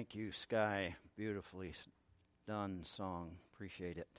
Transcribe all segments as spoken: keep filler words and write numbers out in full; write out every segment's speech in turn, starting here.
Thank you, Sky. Beautifully done song. Appreciate it.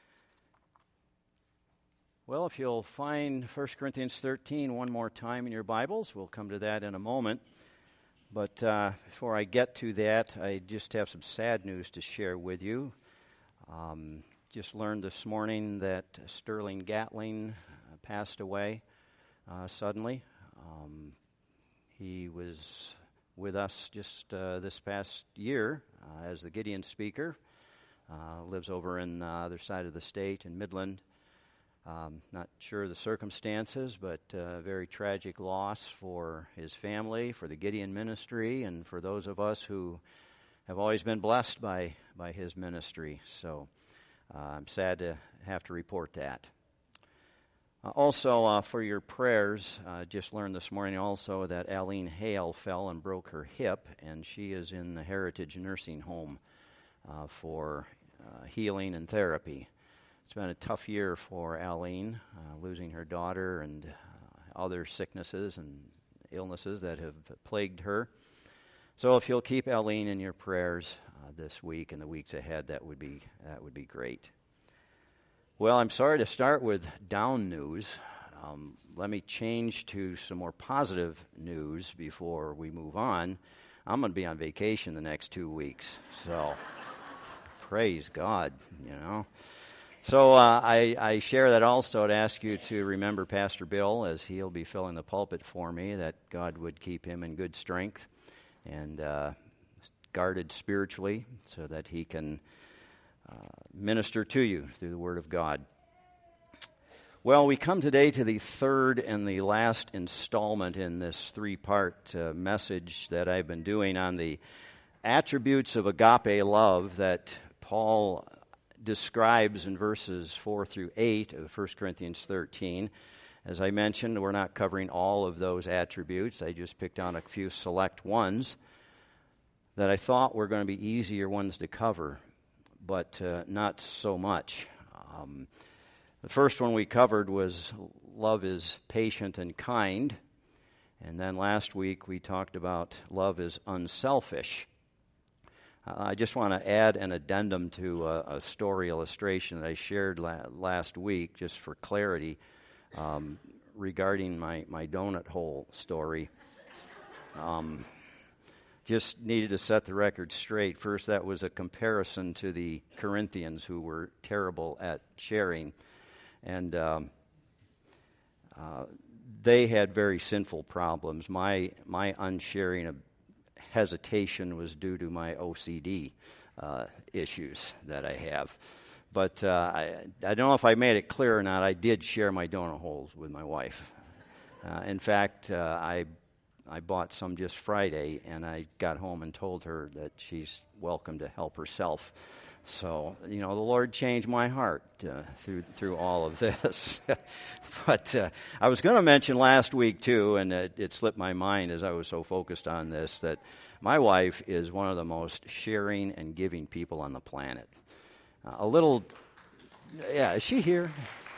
Well, if you'll find First Corinthians thirteen one more time in your Bibles, we'll come to that in a moment. But uh, before I get to that, I just have some sad news to share with you. Um, just learned this morning that Sterling Gatling uh, passed away uh, suddenly. Um, he was with us just uh, this past year uh, as the Gideon speaker. Uh, lives over in the other side of the state in Midland. Um, not sure the circumstances, but a uh, very tragic loss for his family, for the Gideon ministry, and for those of us who have always been blessed by, by his ministry. So uh, I'm sad to have to report that. Uh, also, uh, for your prayers, I uh, just learned this morning also that Aline Hale fell and broke her hip, and she is in the Heritage Nursing Home uh, for uh, healing and therapy. It's been a tough year for Aline, uh, losing her daughter and uh, other sicknesses and illnesses that have plagued her. So if you'll keep Aline in your prayers uh, this week and the weeks ahead, that would be that would be great. Well, I'm sorry to start with down news. Um, let me change to some more positive news before we move on. I'm going to be on vacation the next two weeks, so praise God, you know. So uh, I, I share that also to ask you to remember Pastor Bill as he'll be filling the pulpit for me, that God would keep him in good strength and uh, guarded spiritually so that he can uh, minister to you through the Word of God. Well, we come today to the third and the last installment in this three-part uh, message that I've been doing on the attributes of agape love that Paul describes in verses four through eight of First Corinthians thirteen. As I mentioned, we're not covering all of those attributes. I just picked on a few select ones that I thought were going to be easier ones to cover, but uh, not so much. Um, the first one we covered was love is patient and kind. And then last week we talked about love is unselfish. Uh, I just want to add an addendum to a, a story illustration that I shared la- last week, just for clarity, um, regarding my, my donut hole story. Um, just needed to set the record straight. First, that was a comparison to the Corinthians, who were terrible at sharing. And um, uh, they had very sinful problems. My, my unsharing of hesitation was due to my O C D uh, issues that I have. But uh, I, I don't know if I made it clear or not, I did share my donut holes with my wife. Uh, in fact, uh, I I bought some just Friday, and I got home and told her that she's welcome to help herself. So, you know, the Lord changed my heart uh, through through all of this. But uh, I was going to mention last week, too, and it, it slipped my mind as I was so focused on this, that my wife is one of the most sharing and giving people on the planet. Uh, a little, yeah, is she here?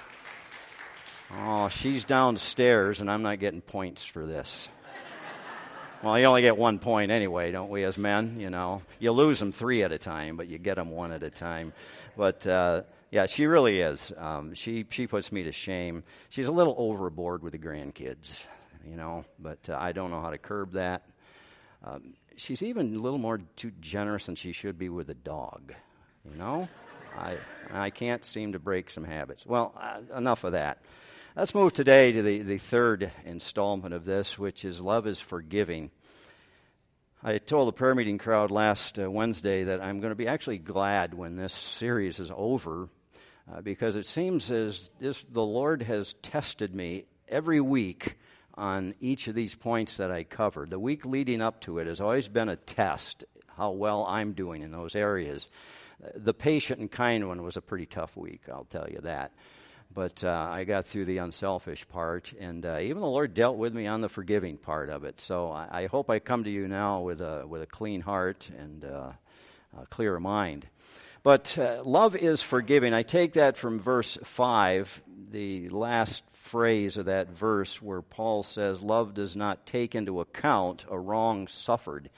Oh, she's downstairs, and I'm not getting points for this. Well, you only get one point anyway, don't we, as men? You know, you lose them three at a time, but you get them one at a time. But uh, yeah, she really is. Um, she she puts me to shame. She's a little overboard with the grandkids, you know, but uh, I don't know how to curb that. Um, she's even a little more too generous than she should be with the dog, you know. I I can't seem to break some habits. Well, uh, enough of that. Let's move today to the, the third installment of this, which is love is forgiving. I told the prayer meeting crowd last uh, Wednesday that I'm going to be actually glad when this series is over, uh, because it seems as if the Lord has tested me every week on each of these points that I covered. The week leading up to it has always been a test, how well I'm doing in those areas. The patient and kind one was a pretty tough week, I'll tell you that. But uh, I got through the unselfish part, and uh, even the Lord dealt with me on the forgiving part of it. So I, I hope I come to you now with a with a clean heart and uh, a clear mind. But uh, love is forgiving. I take that from verse five, the last phrase of that verse where Paul says, love does not take into account a wrong suffered.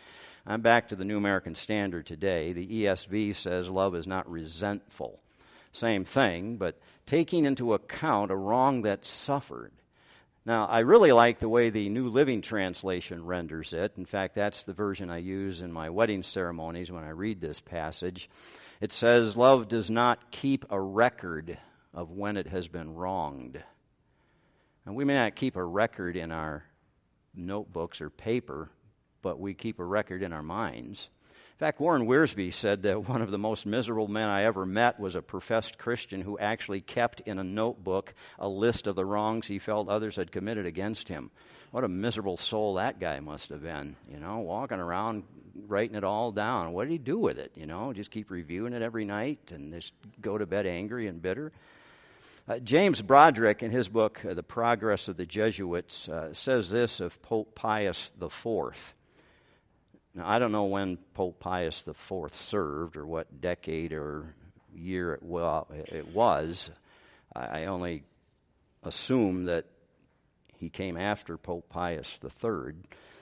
I'm back to the New American Standard today. The E S V says love is not resentful. Same thing, but taking into account a wrong that's suffered. Now, I really like the way the New Living Translation renders it. In fact, that's the version I use in my wedding ceremonies when I read this passage. It says, love does not keep a record of when it has been wronged. And we may not keep a record in our notebooks or paper, but we keep a record in our minds. In fact, Warren Wiersbe said that one of the most miserable men I ever met was a professed Christian who actually kept in a notebook a list of the wrongs he felt others had committed against him. What a miserable soul that guy must have been, you know, walking around writing it all down. What did he do with it, you know? Just keep reviewing it every night and just go to bed angry and bitter? Uh, James Broderick, in his book, uh, The Progress of the Jesuits, uh, says this of Pope Pius the Fourth. Now, I don't know when Pope Pius the Fourth served or what decade or year it, well, it was. I only assume that he came after Pope Pius the Third.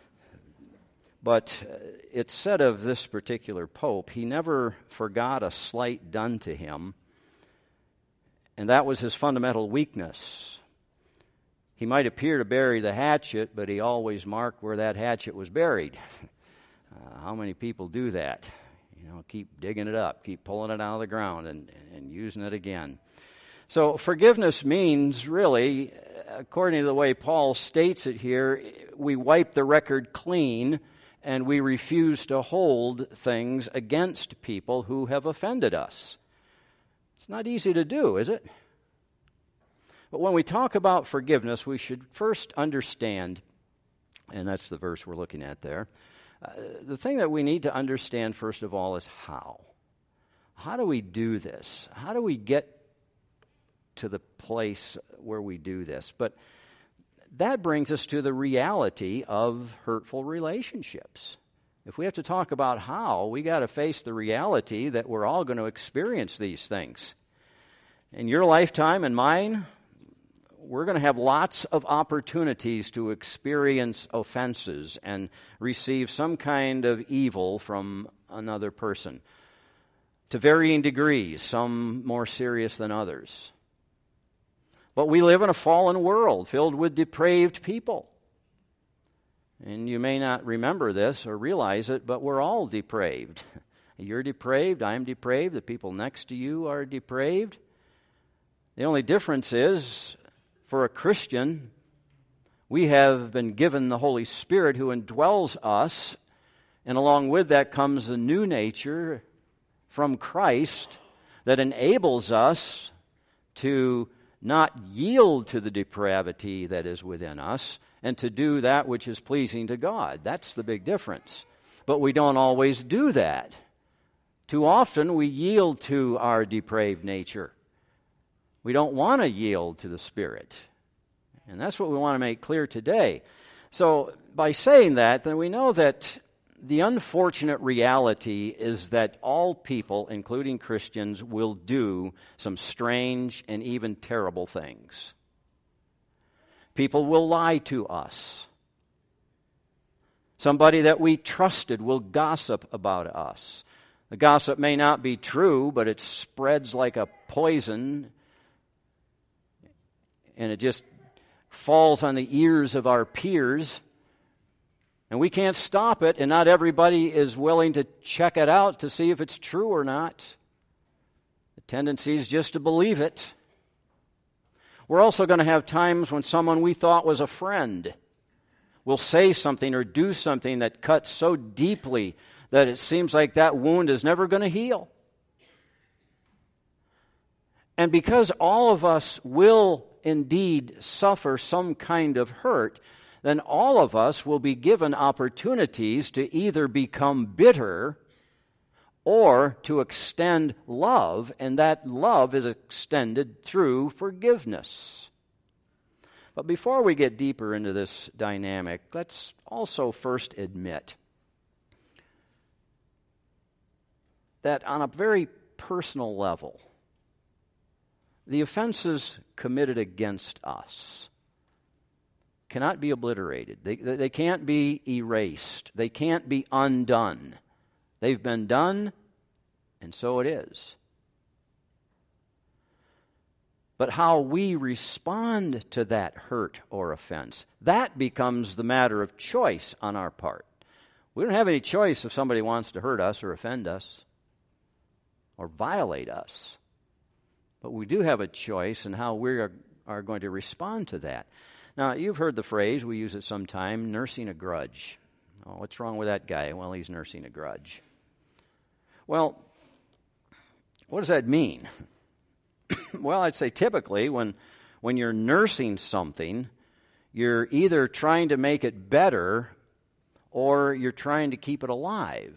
But it's said of this particular pope, he never forgot a slight done to him, and that was his fundamental weakness. He might appear to bury the hatchet, but he always marked where that hatchet was buried. Uh, how many people do that? You know, keep digging it up, keep pulling it out of the ground and, and using it again. So forgiveness means, really, according to the way Paul states it here, we wipe the record clean and we refuse to hold things against people who have offended us. It's not easy to do, is it? But when we talk about forgiveness, we should first understand, and that's the verse we're looking at there, uh, the thing that we need to understand first of all is how. How do we do this? How do we get to the place where we do this? But that brings us to the reality of hurtful relationships. If we have to talk about how, we got to face the reality that we're all going to experience these things. In your lifetime and mine, we're going to have lots of opportunities to experience offenses and receive some kind of evil from another person, to varying degrees, some more serious than others. But we live in a fallen world filled with depraved people. And you may not remember this or realize it, but we're all depraved. You're depraved, I'm depraved, the people next to you are depraved. The only difference is, for a Christian, we have been given the Holy Spirit who indwells us, and along with that comes a new nature from Christ that enables us to not yield to the depravity that is within us and to do that which is pleasing to God. That's the big difference. But we don't always do that. Too often we yield to our depraved nature. We don't want to yield to the Spirit. And that's what we want to make clear today. So by saying that, then we know that the unfortunate reality is that all people, including Christians, will do some strange and even terrible things. People will lie to us. Somebody that we trusted will gossip about us. The gossip may not be true, but it spreads like a poison, and it just falls on the ears of our peers. And we can't stop it, and not everybody is willing to check it out to see if it's true or not. The tendency is just to believe it. We're also going to have times when someone we thought was a friend will say something or do something that cuts so deeply that it seems like that wound is never going to heal. And because all of us will indeed suffer some kind of hurt, then all of us will be given opportunities to either become bitter or to extend love, and that love is extended through forgiveness. But before we get deeper into this dynamic, let's also first admit that on a very personal level, the offenses committed against us cannot be obliterated. They, they can't be erased. They can't be undone. They've been done, and so it is. But how we respond to that hurt or offense, that becomes the matter of choice on our part. We don't have any choice if somebody wants to hurt us or offend us or violate us. But we do have a choice in how we are, are going to respond to that. Now, you've heard the phrase, we use it sometime, nursing a grudge. Oh, what's wrong with that guy? Well, he's nursing a grudge. Well, what does that mean? Well, I'd say typically when, when you're nursing something, you're either trying to make it better or you're trying to keep it alive.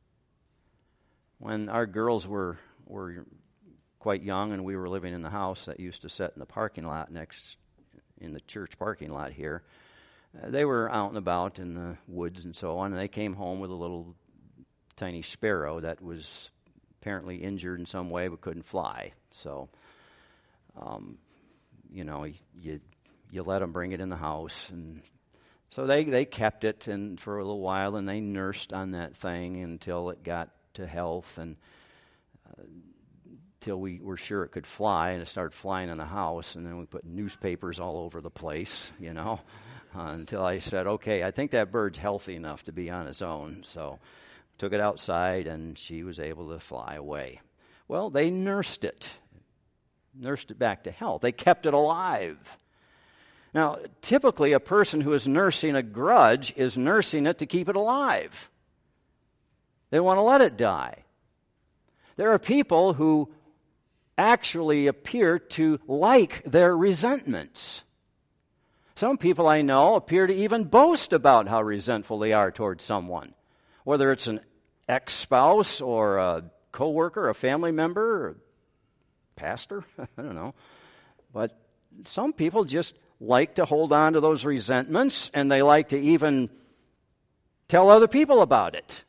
When our girls were were quite young and we were living in the house that used to sit in the parking lot next, in the church parking lot here, uh, they were out and about in the woods and so on, and they came home with a little tiny sparrow that was apparently injured in some way but couldn't fly. So, um, you know, you you let them bring it in the house, and so they, they kept it and for a little while, and they nursed on that thing until it got to health, and uh, till we were sure it could fly, and it started flying in the house, and then we put newspapers all over the place, you know, uh, until I said, okay, I think that bird's healthy enough to be on its own. So took it outside, and she was able to fly away. Well, they nursed it, nursed it back to health. They kept it alive. Now, typically a person who is nursing a grudge is nursing it to keep it alive. They want to let it die. There are people who actually appear to like their resentments. Some people I know appear to even boast about how resentful they are towards someone, whether it's an ex-spouse or a co-worker, a family member, or a pastor, I don't know. But some people just like to hold on to those resentments, and they like to even tell other people about it.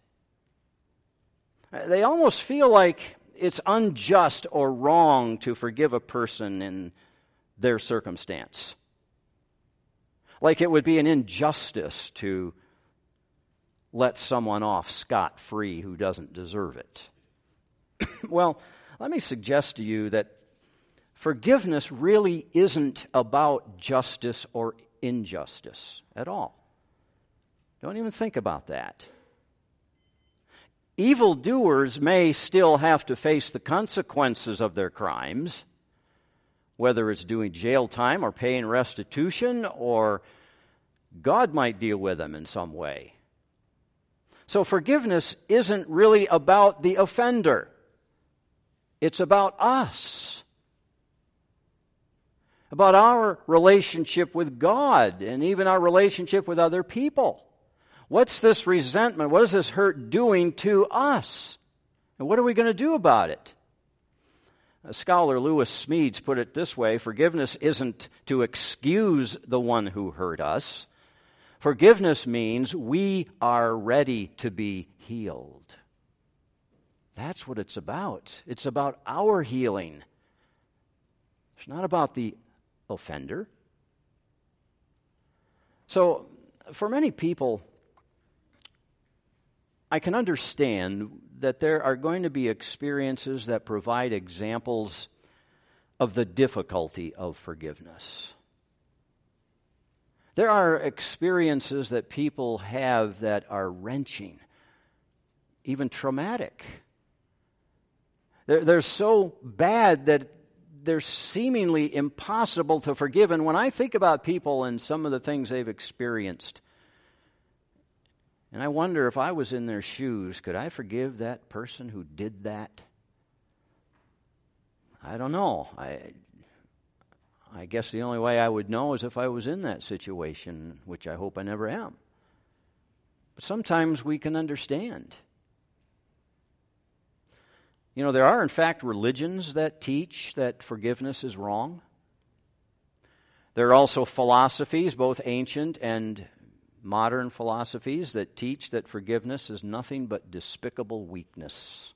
They almost feel like it's unjust or wrong to forgive a person in their circumstance. Like it would be an injustice to let someone off scot-free who doesn't deserve it. Well, let me suggest to you that forgiveness really isn't about justice or injustice at all. Don't even think about that. Evildoers may still have to face the consequences of their crimes, whether it's doing jail time or paying restitution, or God might deal with them in some way. So forgiveness isn't really about the offender. It's about us. About our relationship with God and even our relationship with other people. What's this resentment? What is this hurt doing to us? And what are we going to do about it? A scholar, Lewis Smedes, put it this way: forgiveness isn't to excuse the one who hurt us. Forgiveness means we are ready to be healed. That's what it's about. It's about our healing. It's not about the offender. So, for many people, I can understand that there are going to be experiences that provide examples of the difficulty of forgiveness. There are experiences that people have that are wrenching, even traumatic. They're, they're so bad that they're seemingly impossible to forgive. And when I think about people and some of the things they've experienced, and I wonder if I was in their shoes, could I forgive that person who did that? I don't know. I I guess the only way I would know is if I was in that situation, which I hope I never am. But sometimes we can understand. You know, there are in fact religions that teach that forgiveness is wrong. There are also philosophies, both ancient and modern philosophies, that teach that forgiveness is nothing but despicable weakness.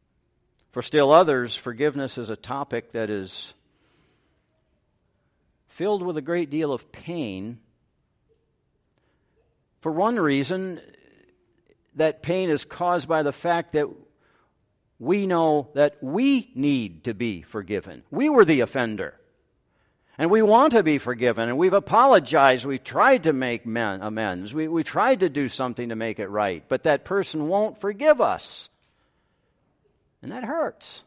For still others, forgiveness is a topic that is filled with a great deal of pain. For one reason, that pain is caused by the fact that we know that we need to be forgiven. We were the offender. And we want to be forgiven. And we've apologized. We've tried to make men, amends. We, we tried to do something to make it right. But that person won't forgive us. And that hurts.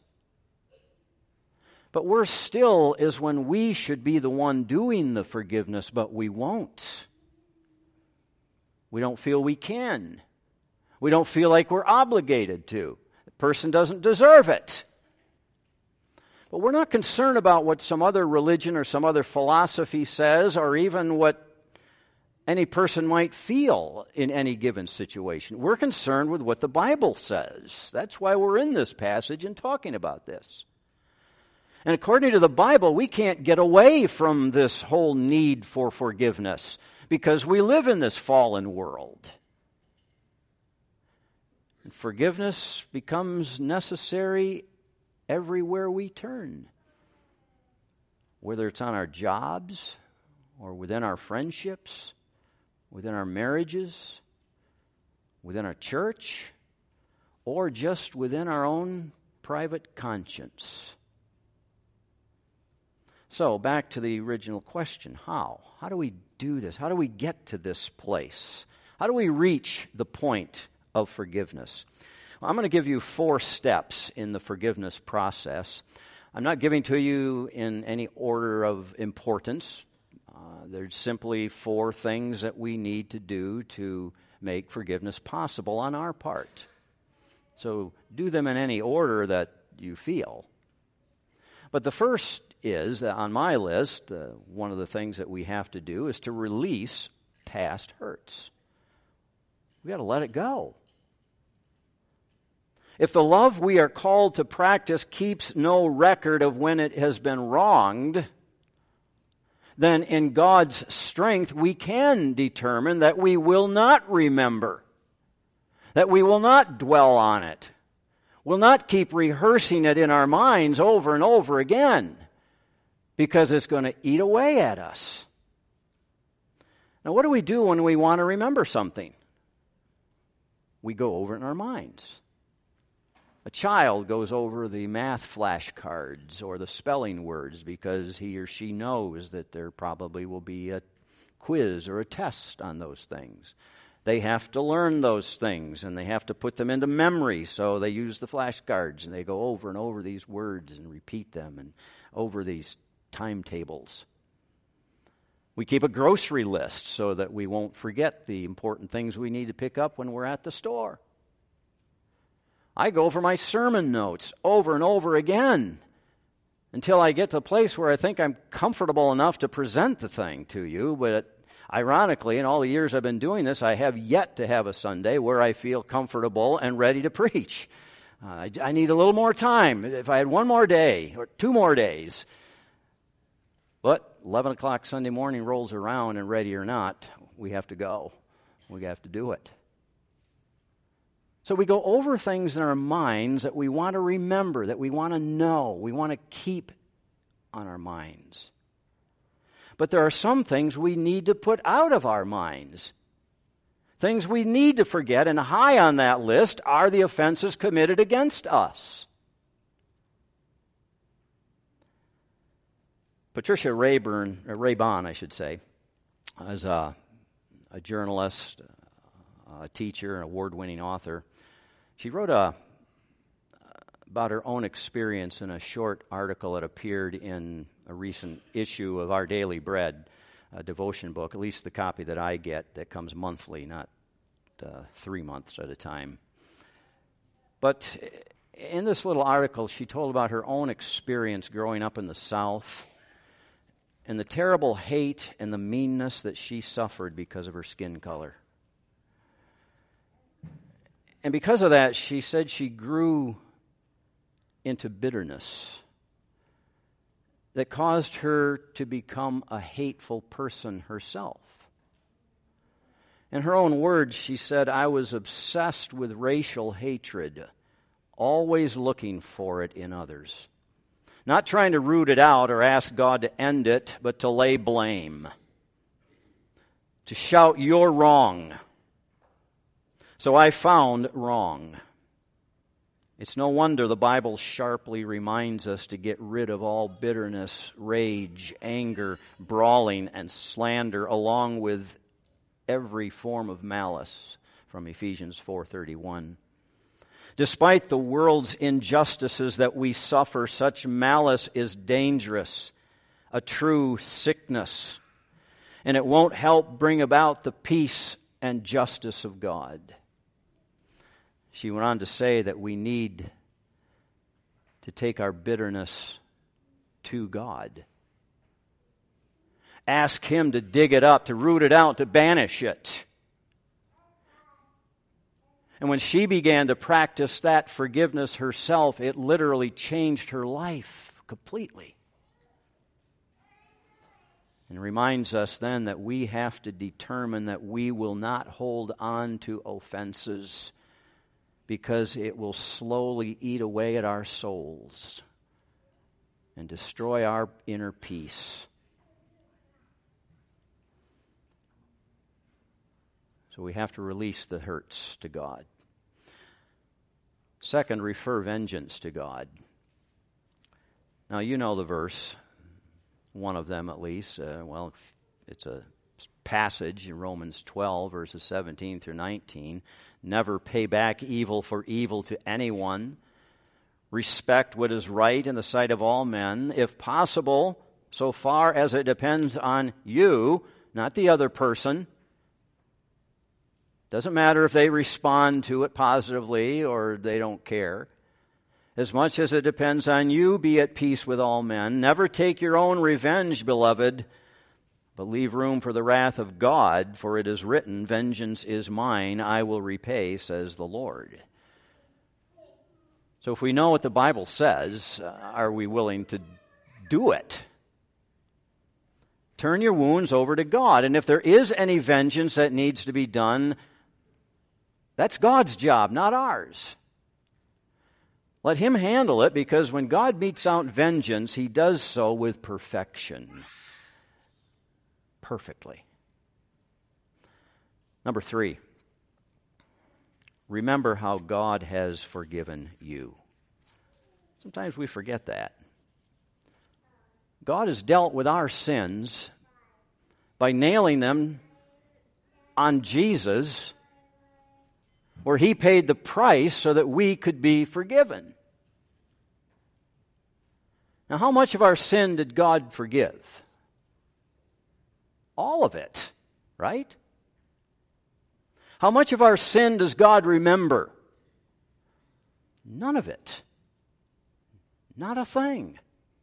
But worse still is when we should be the one doing the forgiveness, but we won't. We don't feel we can. We don't feel like we're obligated to. The person doesn't deserve it. But we're not concerned about what some other religion or some other philosophy says, or even what any person might feel in any given situation. We're concerned with what the Bible says. That's why we're in this passage and talking about this. And according to the Bible, we can't get away from this whole need for forgiveness because we live in this fallen world. And forgiveness becomes necessary everywhere we turn, whether it's on our jobs or within our friendships, within our marriages, within our church, or just within our own private conscience. So, back to the original question, how? How do we do this? How do we get to this place? How do we reach the point of forgiveness? Well, I'm going to give you four steps in the forgiveness process. I'm not giving to you in any order of importance. Uh, there's simply four things that we need to do to make forgiveness possible on our part. So do them in any order that you feel. But the first is, uh, on my list, uh, one of the things that we have to do is to release past hurts. We've got to let it go. If the love we are called to practice keeps no record of when it has been wronged, then in God's strength we can determine that we will not remember, that we will not dwell on it, will not keep rehearsing it in our minds over and over again, because it's going to eat away at us. Now, what do we do when we want to remember something? We go over it in our minds. A child goes over the math flashcards or the spelling words because he or she knows that there probably will be a quiz or a test on those things. They have to learn those things and they have to put them into memory, so they use the flashcards and they go over and over these words and repeat them and over these timetables. We keep a grocery list so that we won't forget the important things we need to pick up when we're at the store. I go over my sermon notes over and over again until I get to a place where I think I'm comfortable enough to present the thing to you. But ironically, in all the years I've been doing this, I have yet to have a Sunday where I feel comfortable and ready to preach. Uh, I, I need a little more time. If I had one more day or two more days. But eleven o'clock Sunday morning rolls around, and ready or not, we have to go. We have to do it. So we go over things in our minds that we want to remember, that we want to know, we want to keep on our minds. But there are some things we need to put out of our minds. Things we need to forget, and high on that list are the offenses committed against us. Patricia Rayburn, or Raybon, I should say, is a, a journalist, a teacher, an award-winning author. She wrote a, about her own experience in a short article that appeared in a recent issue of Our Daily Bread, a devotion book, at least the copy that I get that comes monthly, not uh, three months at a time. But in this little article, she told about her own experience growing up in the South and the terrible hate and the meanness that she suffered because of her skin color. And because of that, she said she grew into bitterness that caused her to become a hateful person herself. In her own words, she said, "I was obsessed with racial hatred, always looking for it in others. Not trying to root it out or ask God to end it, but to lay blame. To shout, "You're wrong." So I found wrong. It's no wonder the Bible sharply reminds us to get rid of all bitterness, rage, anger, brawling, and slander, along with every form of malice, from Ephesians four thirty-one. Despite the world's injustices that we suffer, such malice is dangerous, a true sickness, and it won't help bring about the peace and justice of God. She went on to say that we need to take our bitterness to God. Ask Him to dig it up, to root it out, to banish it. And when she began to practice that forgiveness herself, it literally changed her life completely. And reminds us then that we have to determine that we will not hold on to offenses, because it will slowly eat away at our souls and destroy our inner peace. So we have to release the hurts to God. Second, refer vengeance to God. Now, you know the verse, one of them at least. Uh, well, it's a passage in Romans twelve, verses seventeen through nineteen. Never pay back evil for evil to anyone. Respect what is right in the sight of all men, if possible, so far as it depends on you, not the other person. Doesn't matter if they respond to it positively or they don't care. As much as it depends on you, be at peace with all men. Never take your own revenge, beloved, but leave room for the wrath of God, for it is written, "Vengeance is mine, I will repay, says the Lord." So if we know what the Bible says, uh, are we willing to do it? Turn your wounds over to God. And if there is any vengeance that needs to be done, that's God's job, not ours. Let Him handle it, because when God metes out vengeance, He does so with perfection. Perfectly. Number three, remember how God has forgiven you. Sometimes we forget that. God has dealt with our sins by nailing them on Jesus, where He paid the price so that we could be forgiven. Now, how much of our sin did God forgive? All of it, right? How much of our sin does God remember? None of it. Not a thing.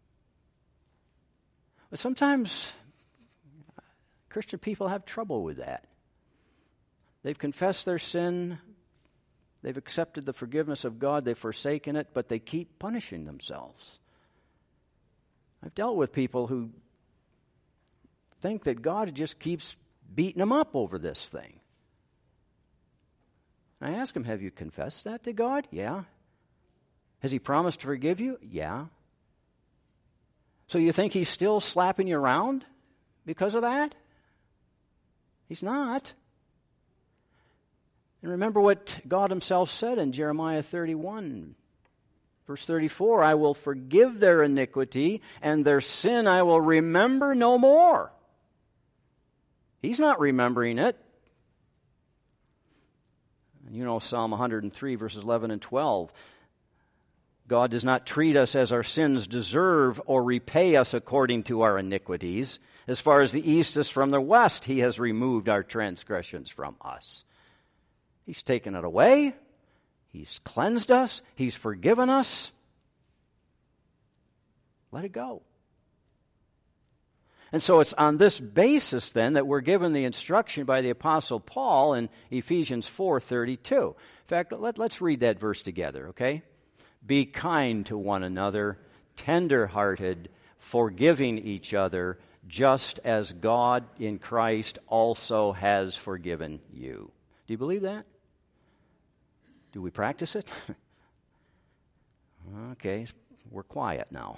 But sometimes Christian people have trouble with that. They've confessed their sin, they've accepted the forgiveness of God, they've forsaken it, but they keep punishing themselves. I've dealt with people who think that God just keeps beating them up over this thing. And I ask them, have you confessed that to God? Yeah. Has He promised to forgive you? Yeah. So you think He's still slapping you around because of that? He's not. And remember what God Himself said in Jeremiah thirty-one, verse thirty-four, "I will forgive their iniquity, and their sin I will remember no more." He's not remembering it. And you know Psalm one hundred three, verses eleven and twelve. God does not treat us as our sins deserve or repay us according to our iniquities. As far as the east is from the west, He has removed our transgressions from us. He's taken it away. He's cleansed us. He's forgiven us. Let it go. And so it's on this basis then that we're given the instruction by the Apostle Paul in Ephesians four thirty-two. In fact, let, let's read that verse together, okay? Be kind to one another, tender-hearted, forgiving each other, just as God in Christ also has forgiven you. Do you believe that? Do we practice it? Okay, we're quiet now.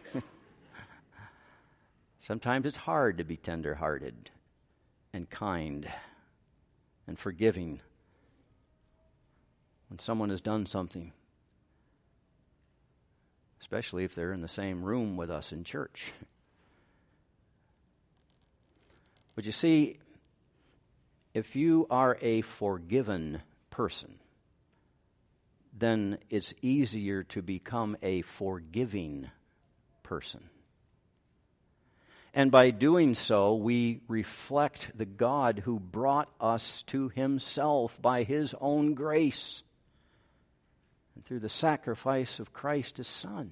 Sometimes it's hard to be tender-hearted and kind and forgiving when someone has done something, especially if they're in the same room with us in church. But you see, if you are a forgiven person, then it's easier to become a forgiving person. And by doing so, we reflect the God who brought us to himself by his own grace and through the sacrifice of Christ his Son.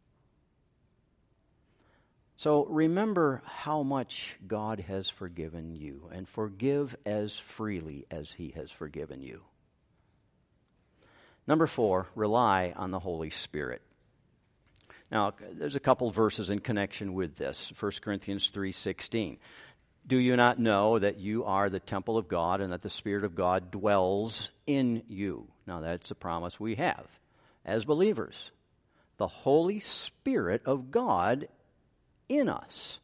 So remember how much God has forgiven you, and forgive as freely as he has forgiven you. Number four, rely on the Holy Spirit. Now, there's a couple verses in connection with this. First Corinthians three sixteen. Do you not know that you are the temple of God and that the Spirit of God dwells in you? Now, that's a promise we have as believers. The Holy Spirit of God in us.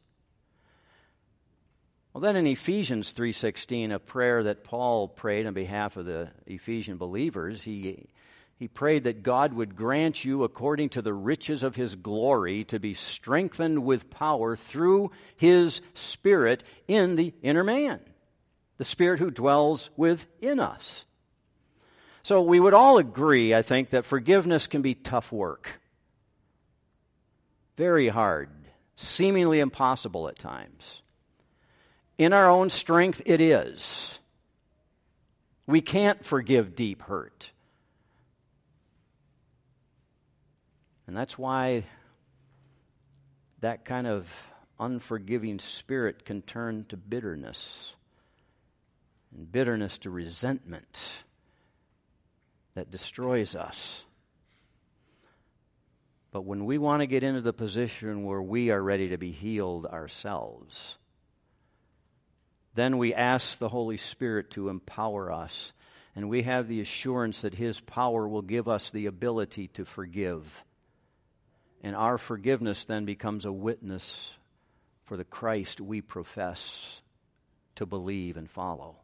Well, then in Ephesians three sixteen, a prayer that Paul prayed on behalf of the Ephesian believers, he He prayed that God would grant you, according to the riches of his glory, to be strengthened with power through his Spirit in the inner man, the Spirit who dwells within us. So we would all agree, I think, that forgiveness can be tough work. Very hard, seemingly impossible at times. In our own strength, it is. We can't forgive deep hurt. And that's why that kind of unforgiving spirit can turn to bitterness, and bitterness to resentment that destroys us. But when we want to get into the position where we are ready to be healed ourselves, then we ask the Holy Spirit to empower us, and we have the assurance that his power will give us the ability to forgive. And our forgiveness then becomes a witness for the Christ we profess to believe and follow.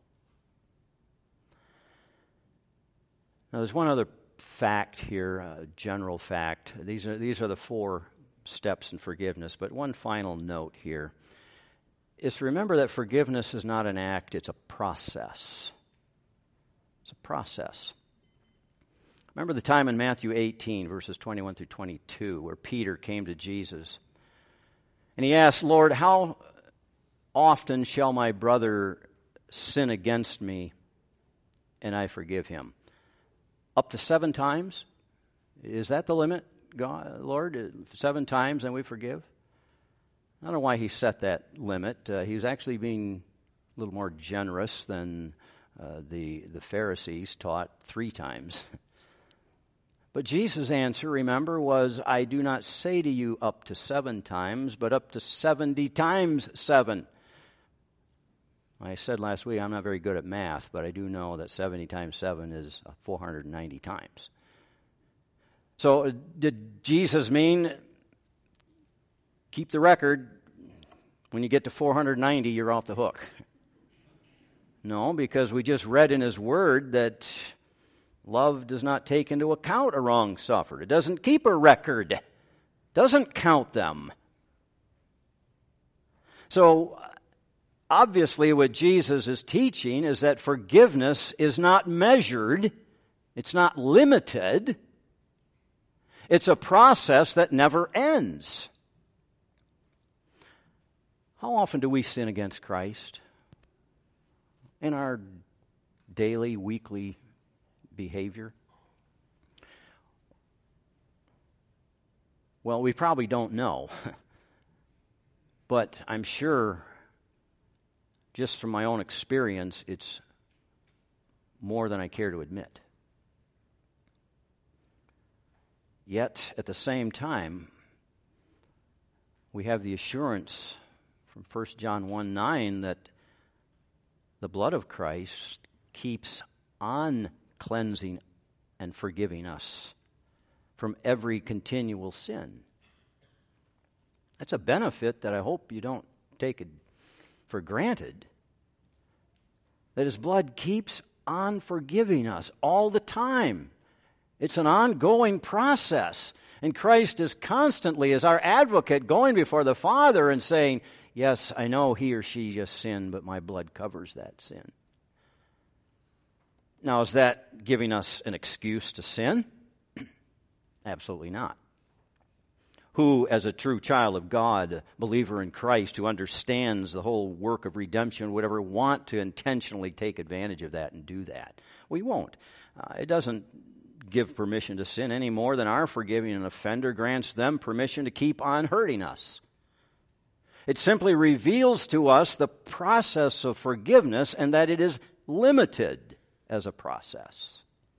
Now, there's one other fact here, a general fact. These are, these are the four steps in forgiveness, but one final note here is to remember that forgiveness is not an act, it's a process. It's a process. Remember the time in Matthew eighteen, verses twenty-one through twenty-two, where Peter came to Jesus. And he asked, Lord, how often shall my brother sin against me and I forgive him? Up to seven times? Is that the limit, God, Lord? Seven times and we forgive? I don't know why he set that limit. Uh, he was actually being a little more generous than uh, the, the Pharisees taught three times. But Jesus' answer, remember, was, I do not say to you up to seven times, but up to seventy times seven. I said last week I'm not very good at math, but I do know that seventy times seven is four hundred ninety times. So did Jesus mean keep the record? When you get to four hundred ninety, you're off the hook. No, because we just read in his word that love does not take into account a wrong suffered. It doesn't keep a record. Doesn't count them. So, obviously what Jesus is teaching is that forgiveness is not measured. It's not limited. It's a process that never ends. How often do we sin against Christ? In our daily, weekly behavior? Well, we probably don't know. But I'm sure, just from my own experience, it's more than I care to admit. Yet, at the same time, we have the assurance from First John one nine that the blood of Christ keeps on cleansing and forgiving us from every continual sin. That's a benefit that I hope you don't take it for granted. That His blood keeps on forgiving us all the time. It's an ongoing process. And Christ is constantly, as our advocate, going before the Father and saying, yes, I know he or she just sinned, but my blood covers that sin. Now, is that giving us an excuse to sin? Absolutely not. Who, as a true child of God, a believer in Christ, who understands the whole work of redemption, would ever want to intentionally take advantage of that and do that? We won't. Uh, it doesn't give permission to sin any more than our forgiving an offender grants them permission to keep on hurting us. It simply reveals to us the process of forgiveness and that it is limited as a process.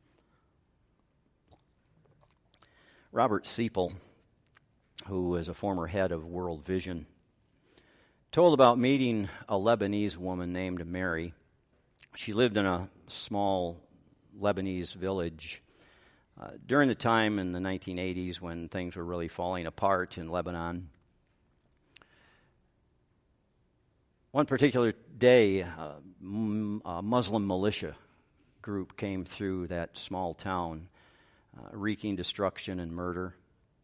Robert Seipel, who is a former head of World Vision, told about meeting a Lebanese woman named Mary. She lived in a small Lebanese village uh, during the time in the nineteen eighties when things were really falling apart in Lebanon. One particular day, uh, a Muslim militia group came through that small town, uh, wreaking destruction and murder.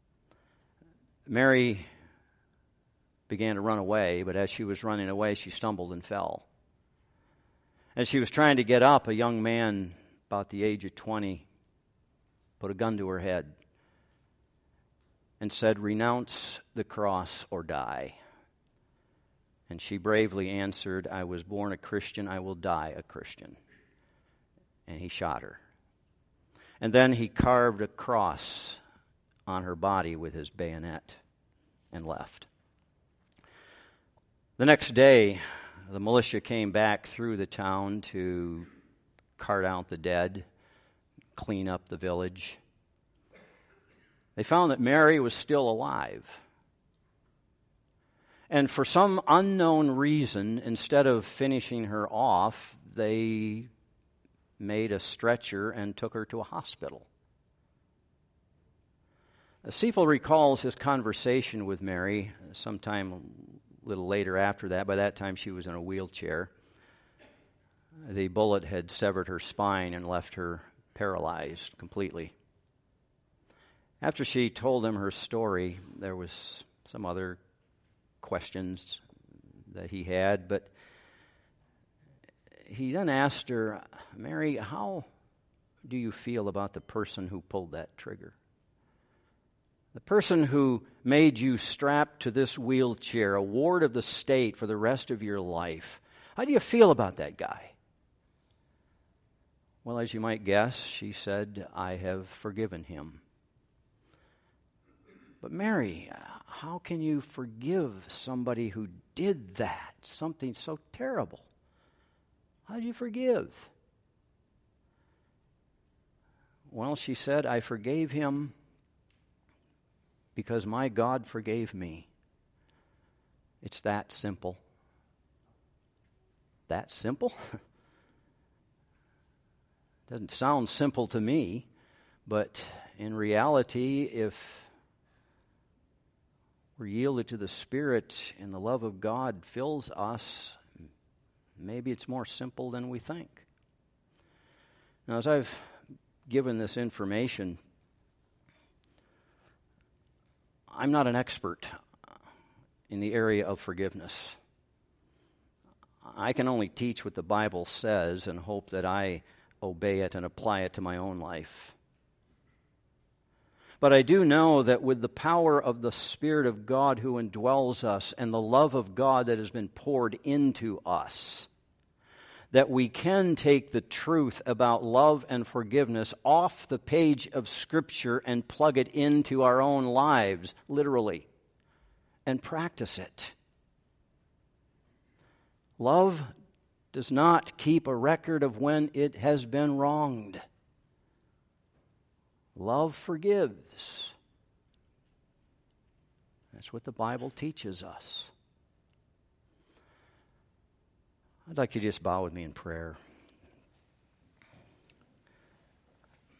Mary began to run away, but as she was running away, she stumbled and fell. As she was trying to get up, a young man about the age of twenty put a gun to her head and said, "Renounce the cross or die." And she bravely answered, "I was born a Christian, I will die a Christian." And he shot her. And then he carved a cross on her body with his bayonet and left. The next day, the militia came back through the town to cart out the dead, clean up the village. They found that Mary was still alive. And for some unknown reason, instead of finishing her off, they made a stretcher and took her to a hospital. Seipel recalls his conversation with Mary sometime a little later after that. By that time, she was in a wheelchair. The bullet had severed her spine and left her paralyzed completely. After she told him her story, there was some other questions that he had, but he then asked her, "Mary, how do you feel about the person who pulled that trigger? The person who made you strapped to this wheelchair, a ward of the state for the rest of your life. How do you feel about that guy?" "Well, as you might guess," she said, "I have forgiven him." "But Mary, how can you forgive somebody who did that, something so terrible? How do you forgive?" "Well," she said, "I forgave him because my God forgave me. It's that simple." That simple? Doesn't sound simple to me, but in reality, if we're yielded to the Spirit and the love of God fills us, maybe it's more simple than we think. Now, as I've given this information, I'm not an expert in the area of forgiveness. I can only teach what the Bible says and hope that I obey it and apply it to my own life. But I do know that with the power of the Spirit of God who indwells us and the love of God that has been poured into us, that we can take the truth about love and forgiveness off the page of Scripture and plug it into our own lives, literally, and practice it. Love does not keep a record of when it has been wronged. Love forgives. That's what the Bible teaches us. I'd like you to just bow with me in prayer.